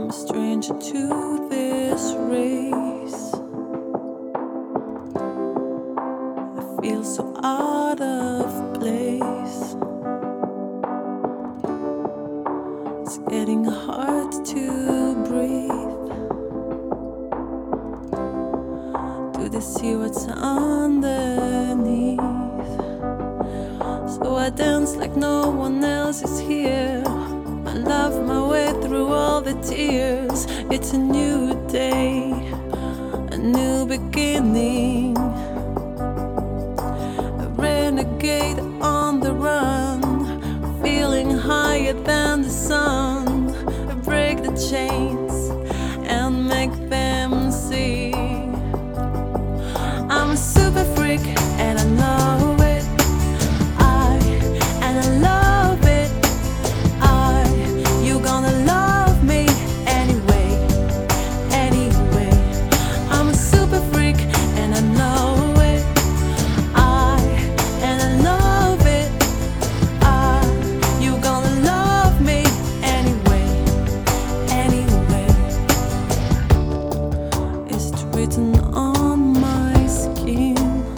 I'm a stranger to this race. I feel so out of place. It's getting hard to breathe. Do they see what's underneath? So I dance like no one else is here. I love my way through all the tears. It's a new day, a new beginning. A renegade on the run, feeling higher than the sun. I break the chains and make them see. I'm a super freak and I know it. You gonna love me anyway, anyway. I'm a super freak and I know it. And I love it. You gonna love me anyway, anyway. It's written on my skin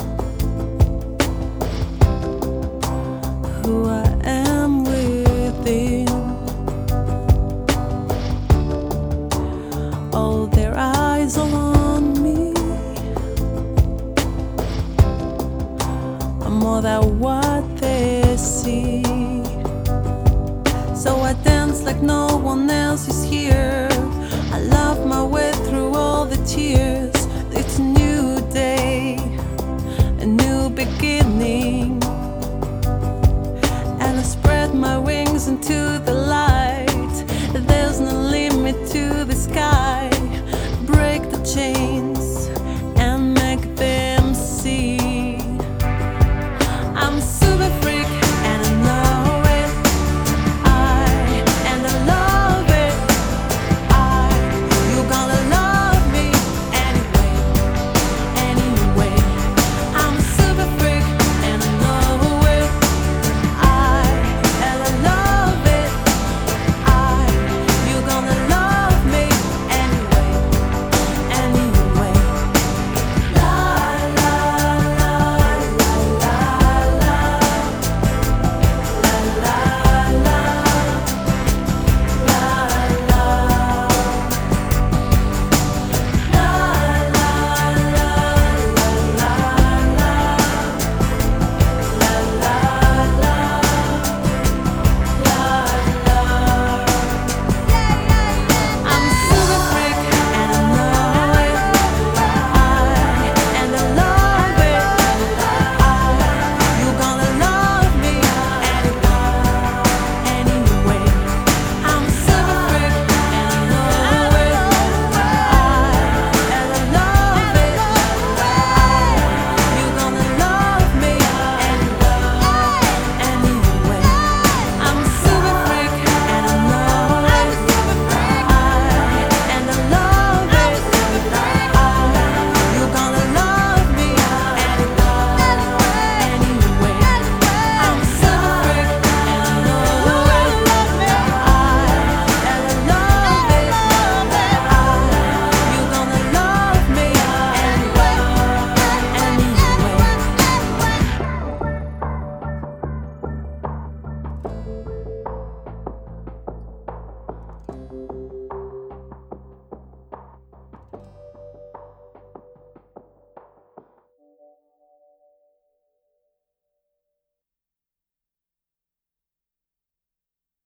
who I am within. All their eyes are on me. I'm more than what they see. So I dance like no one else is here. I love my way through all the tears. It's a new day, a new beginning. And I spread my wings into the